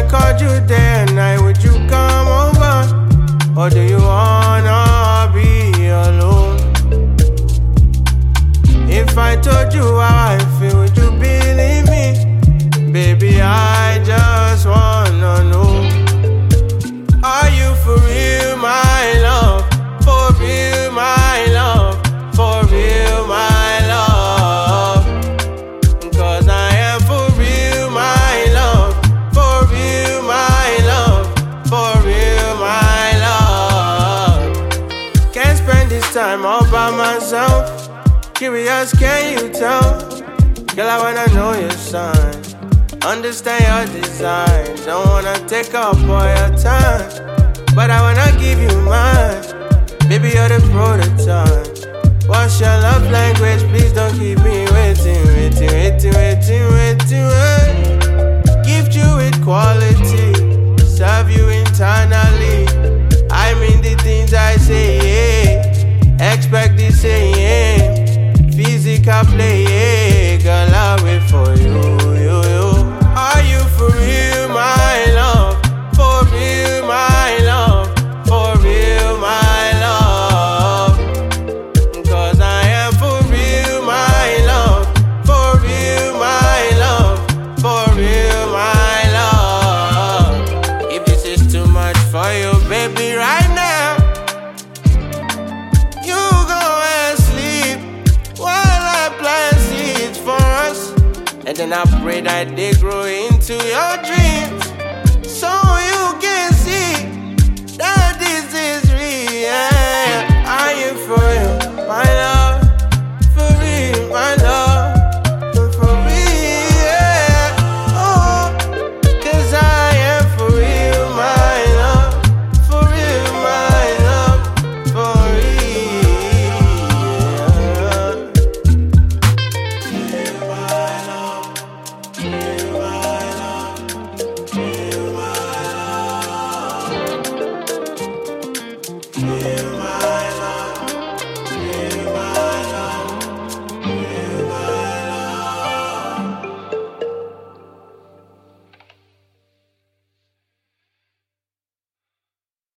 called you day and night, would you come over? Or do you wanna be alone? If I told you how I feel, would you believe me? Baby, I just wanna know. Are you for real, my love? For real, my love? For real, my love? Cause I am for real, my love. For real, my love. For real, my love. Can't spend this time all by myself. Curious, can you tell? Girl, I wanna know your sign, understand your design. Don't wanna take up all your time, but I wanna give you mine. Baby, you're the prototype. What's your love language? Please don't keep me waiting. Gift you with quality, serve you internally. I mean the things I say, yeah. Expect the same. Physical play, yeah. Girl, I'll wait for you. Are you for real, my love? For real, my love. For real, my love. Cause I am for real, my love. For real, my love. For real, my love. If this is too much for you, baby, right now, you go and sleep while I plant seeds for us. And then I pray that they grow into your dreams.